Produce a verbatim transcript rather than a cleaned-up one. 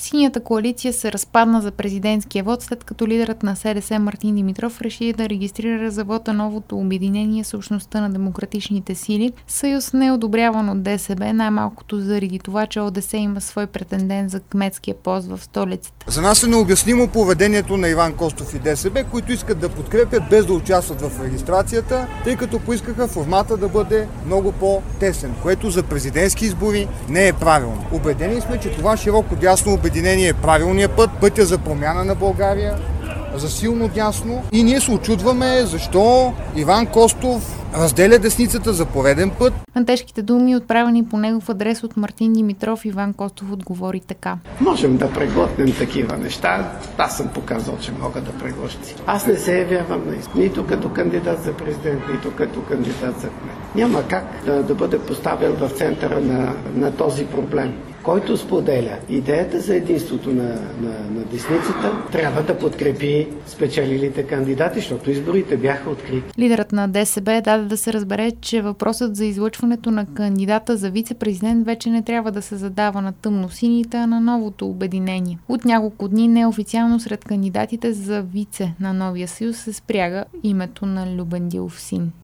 Синята коалиция се разпадна за президентския вод, след като лидерът на СДС Мартин Димитров реши да регистрира за вота новото обединение с общността на демократичните сили. Съюз не е одобряван от ДСБ, най-малкото заради това, че ОДС има свой претендент за кметския пост в столицата. За нас е необяснимо поведението на Иван Костов и ДСБ, които искат да подкрепят без да участват в регистрацията, тъй като поискаха формата да бъде много по-тесен, което за президентски избори не е правилно. Убедени сме, че това широко дясно обединение е правилният път, пътя за промяна на България, за силно дясно, и ние се очудваме защо Иван Костов разделя десницата за пореден път. На тежките думи, отправени по негов адрес от Мартин Димитров, Иван Костов отговори така: можем да преглътнем такива неща. Аз съм показал, че мога да преглъщи. Аз не се явявам нито като кандидат за президент, нито като кандидат за кмет. Няма как да, да бъде поставен в центъра на, на този проблем. Който споделя идеята за единството на, на, на десницата, трябва да подкрепи спечелилите кандидати, защото изборите бяха открити. Лидерът на ДСБ даде да се разбере, че въпросът за излъчването на кандидата за вице-президент вече не трябва да се задава на тъмносините, а на новото обединение. От няколко дни неофициално сред кандидатите за вице на новия съюз се спряга името на Любен Дилов син.